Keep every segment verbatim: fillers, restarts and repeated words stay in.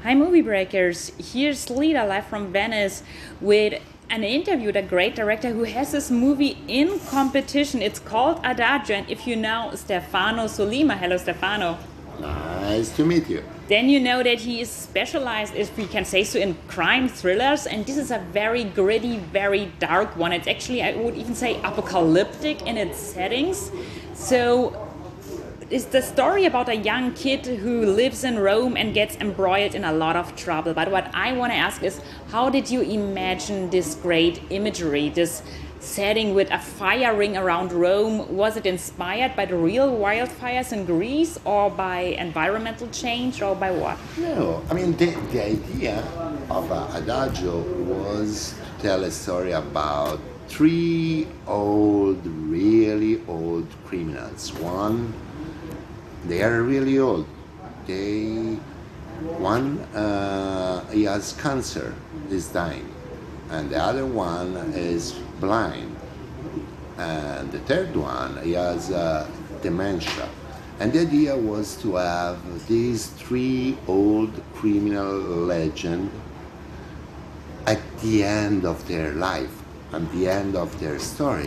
Hi, movie breakers. Here's Lita live from Venice with an interview with a great director who has this movie in competition. It's called Adagio, and if you know Stefano Sollima, hello Stefano. Nice to meet you. Then you know that he is specialized, if we can say so, in crime thrillers, and this is a very gritty, very dark one. It's actually, I would even say, apocalyptic in its settings. So it's the story about a young kid who lives in Rome and gets embroiled in a lot of trouble. But what I want to ask is, how did you imagine this great imagery, this setting with a fire ring around Rome? Was it inspired by the real wildfires in Greece, or by environmental change, or by what? No, I mean, the, the idea of uh, Adagio was to tell a story about three old, really old criminals. One, they are really old. They, one, uh, he has cancer, is dying, and the other one is blind, and the third one, he has uh, dementia. And the idea was to have these three old criminal legends at the end of their life, at the end of their story,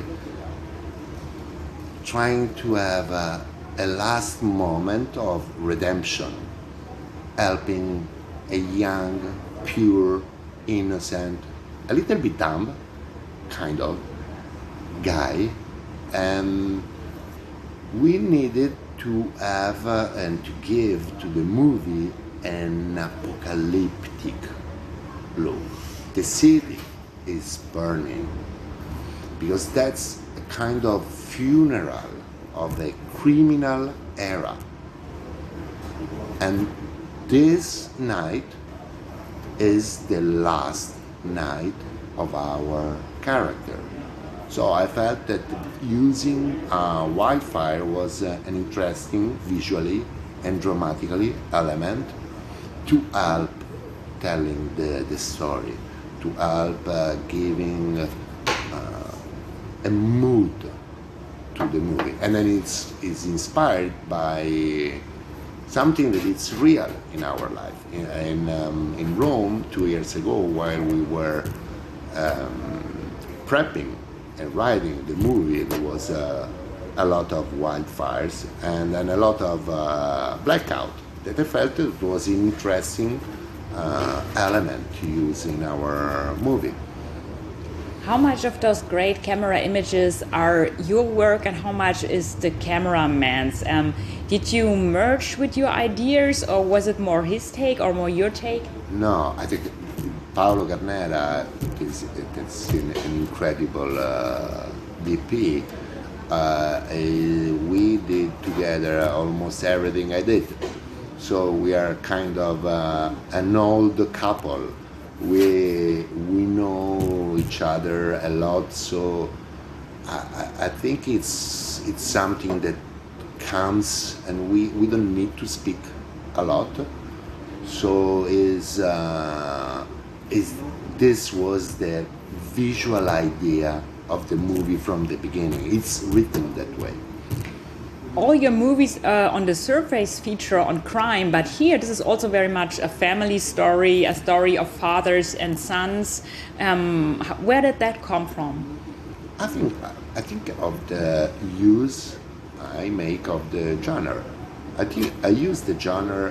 trying to have a, a last moment of redemption, helping a young, pure, innocent, a little bit dumb, kind of, guy. And we needed to have uh, and to give to the movie an apocalyptic look. The city is burning, because that's a kind of funeral of a criminal era. And this night is the last night of our character. So I felt that using uh, wildfire was uh, an interesting visually and dramatically element to help telling the, the story, to help uh, giving uh, a mood to the movie. And then it's, it's inspired by something that is real in our life. In, in, um, in Rome, two years ago, while we were um, prepping and writing the movie, there was uh, a lot of wildfires and then a lot of uh, blackout that I felt it was an interesting uh, element to use in our movie. How much of those great camera images are your work and how much is the cameraman's? Um, did you merge with your ideas, or was it more his take or more your take? No, I think Paolo Garnera is, is an incredible uh, D P. Uh, we did together almost everything I did. So we are kind of uh, an old couple. We we know each other a lot, so I, I think it's it's something that comes, and we, we don't need to speak a lot. So is uh, is this was the visual idea of the movie from the beginning. It's written that way. All your movies uh, on the surface feature on crime, but here this is also very much a family story, a story of fathers and sons. Um, where did that come from? I think I think of the use I make of the genre. I think I use the genre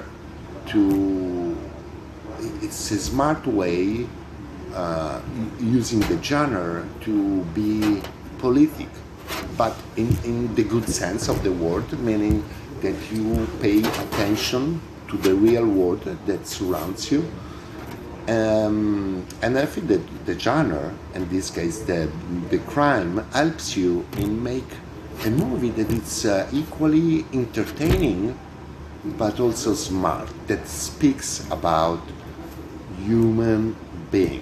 to. It's a smart way uh, using the genre to be politic, but in, in the good sense of the word, meaning that you pay attention to the real world that surrounds you. Um, and I think that the genre, in this case the, the crime, helps you in make a movie that is uh, equally entertaining but also smart, that speaks about human being.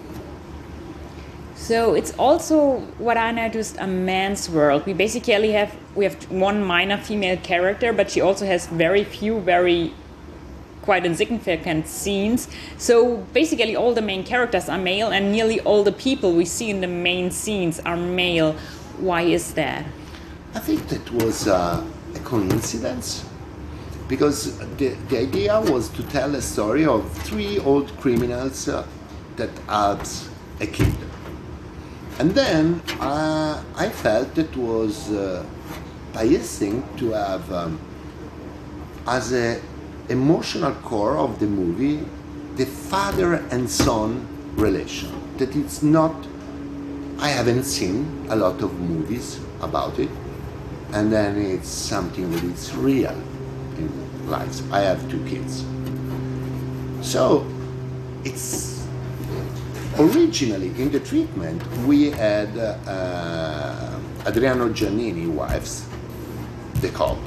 So it's also what I noticed a man's world. We basically have we have one minor female character, but she also has very few, very quite insignificant scenes. So basically all the main characters are male, and nearly all the people we see in the main scenes are male. Why is that? I think that was uh, a coincidence. because the, the idea was to tell a story of three old criminals uh, that helps a kid. And then uh, I felt it was uh, biasing to have um, as a emotional core of the movie the father and son relation. That it's not, I haven't seen a lot of movies about it, and then it's something that is real in life. I have two kids. So it's originally in the treatment we had uh, Adriano Giannini wives, the cop.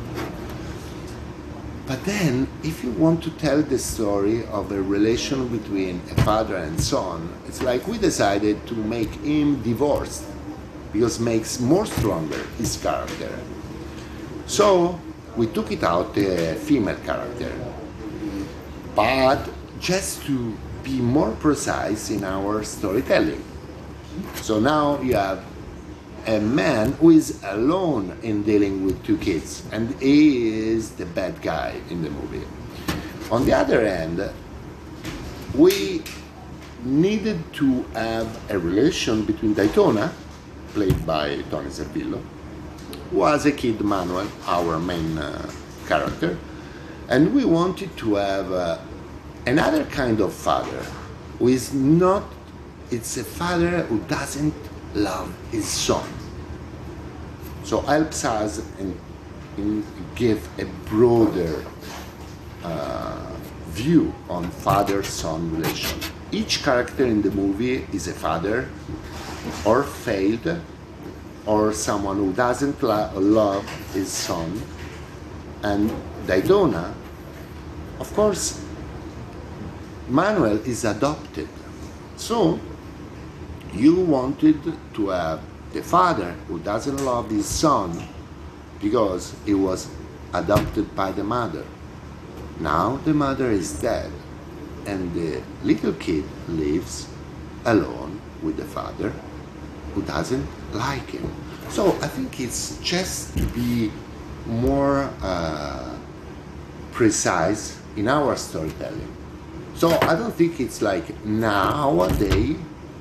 But then, if you want to tell the story of a relation between a father and son, it's like we decided to make him divorced because it makes more stronger his character. So we took it out the female character, but just to be more precise in our storytelling. So now you have a man who is alone in dealing with two kids, and he is the bad guy in the movie. On the other hand, we needed to have a relation between Daytona, played by Tony Servillo, who was a kid Manuel, our main uh, character, and we wanted to have uh, another kind of father who is not, it's a father who doesn't love his son. So helps us in, in give a broader uh, view on father-son relation. Each character in the movie is a father, or failed, or someone who doesn't lo- love his son. And Daytona, of course, Manuel is adopted. So you wanted to have the father who doesn't love his son because he was adopted by the mother. Now the mother is dead and the little kid lives alone with the father who doesn't like him. So I think it's just to be more uh, precise in our storytelling. So I don't think it's like nowadays,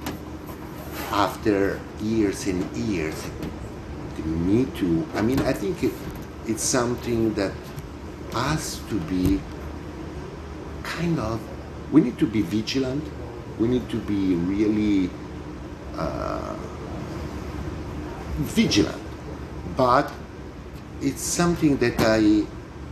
after years and years, the Me Too, I mean, I think it, it's something that has to be kind of, we need to be vigilant, we need to be really uh, vigilant, but it's something that I,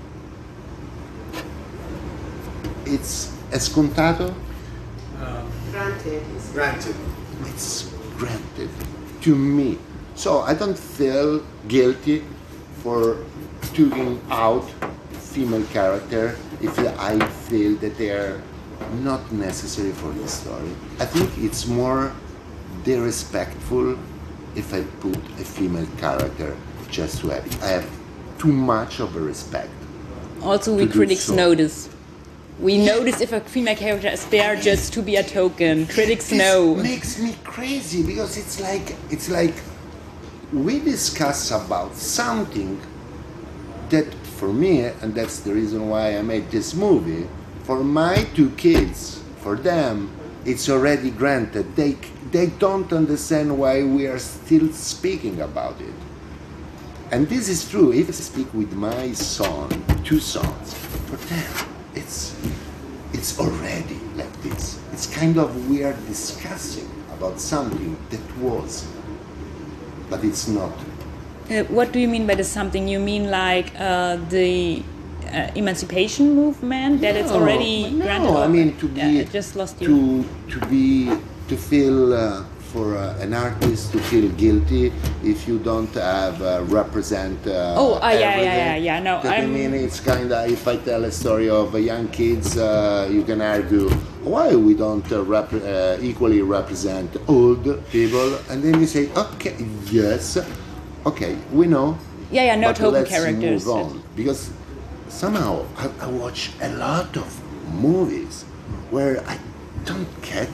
it's scontato. Um, Granted. granted. It's granted to me. So I don't feel guilty for taking out female character if I feel that they are not necessary for the story. I think it's more disrespectful if I put a female character just to have it. I have too much of a respect. Also, we to do critics so. notice. We notice if a female character is there just to be a token. Critics This know. makes me crazy because it's like it's like we discuss about something that for me, and that's the reason why I made this movie, for my two kids, for them, it's already granted. They they don't understand why we are still speaking about it. And this is true. If I speak with my son, two sons, for them, it's it's already like this. It's kind of we are discussing about something that was, but it's not. Uh, what do you mean by the something? You mean like uh, the uh, emancipation movement that it's already no, granted? I mean to be Yeah, I just lost you. to to be to feel uh, for uh, an artist to feel guilty if you don't have uh, represent. Uh, Oh, uh, yeah, yeah, everything. yeah, yeah. No, That I I'm- mean, it's kind of if I tell a story of uh, young kids, uh, you can argue why we don't uh, rep- uh, equally represent old people, and then you say, okay, yes, okay, we know. Yeah, yeah, no but token let's characters. move on. Because somehow I, I watch a lot of movies where I don't get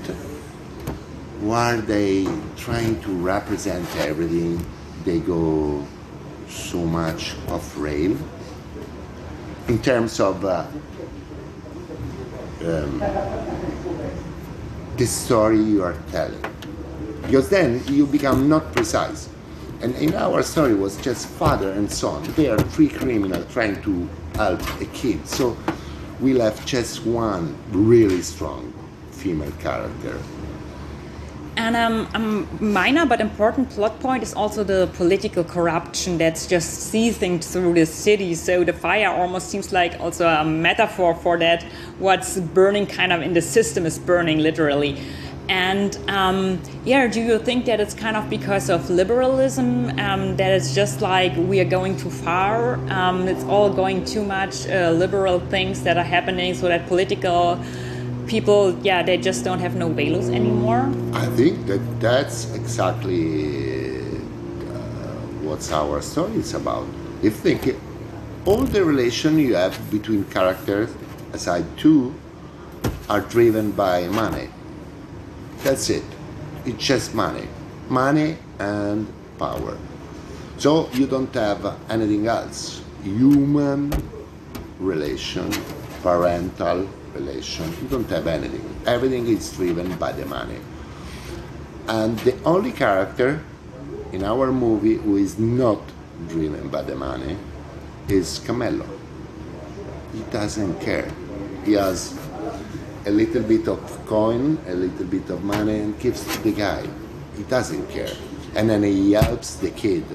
why they trying to represent everything. They go so much off rail. in terms of uh, um, the story you are telling, because then you become not precise. And in our story was just father and son. They are three criminals trying to help a kid. So we left just one really strong female character. And um, a minor but important plot point is also the political corruption that's just seething through the city. So the fire almost seems like also a metaphor for that. What's burning kind of in the system is burning literally. And um, yeah, do you think that it's kind of because of liberalism, um, that it's just like we are going too far, um, it's all going too much uh, liberal things that are happening, so that political people, yeah, they just don't have no values anymore? I think that that's exactly uh, what our story is about. If you think all the relation you have between characters, aside two, are driven by money. That's it. It's just money. Money and power. So you don't have anything else. Human relation, parental relation. You don't have anything. Everything is driven by the money. And the only character in our movie who is not driven by the money is Camillo. He doesn't care. He has a little bit of coin, a little bit of money, and gives to the guy. He doesn't care. And then he helps the kid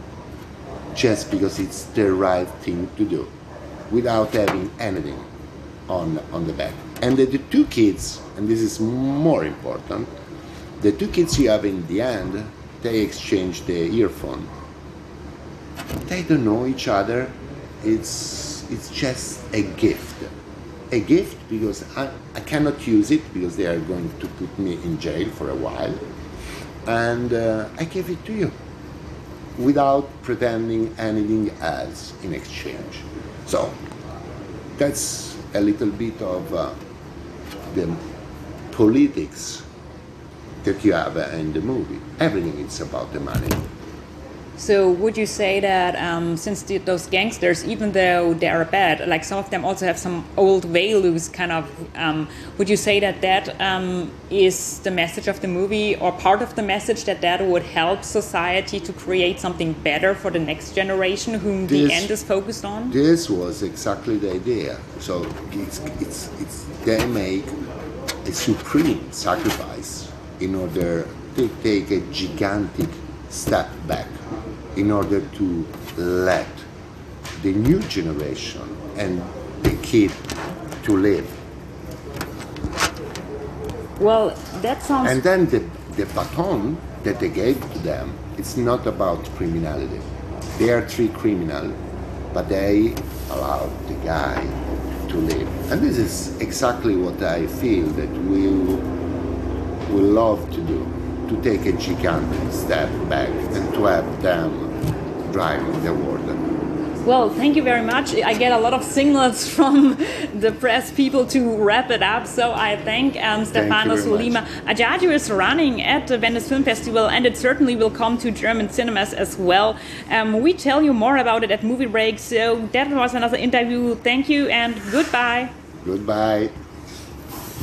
just because it's the right thing to do, without having anything on, on the back. And the, the two kids, and this is more important, the two kids you have in the end, they exchange the earphone. They don't know each other. It's, it's just a gift. A gift because I, I cannot use it because they are going to put me in jail for a while, and uh, I give it to you without pretending anything else in exchange. So that's a little bit of uh, the politics that you have in the movie. Everything is about the money. So would you say that um, since the, those gangsters, even though they are bad, like some of them also have some old values kind of, um, would you say that that um, is the message of the movie, or part of the message, that that would help society to create something better for the next generation whom this, the end is focused on? This was exactly the idea. So it's, it's, it's, they make a supreme sacrifice in order to take a gigantic step back, in order to let the new generation and the kid to live. Well, that sounds... And then the, the baton that they gave to them, it's not about criminality. They are three criminals, but they allowed the guy to live. And this is exactly what I feel that we will love to do, to take a gigantic step back and to have them driving the world. Well, thank you very much. I get a lot of signals from the press people to wrap it up, so I thank um, Stefano Sollima. Adagio is running at the Venice Film Festival, and it certainly will come to German cinemas as well. Um, we tell you more about it at Movie Break, so that was another interview. Thank you and goodbye. Goodbye.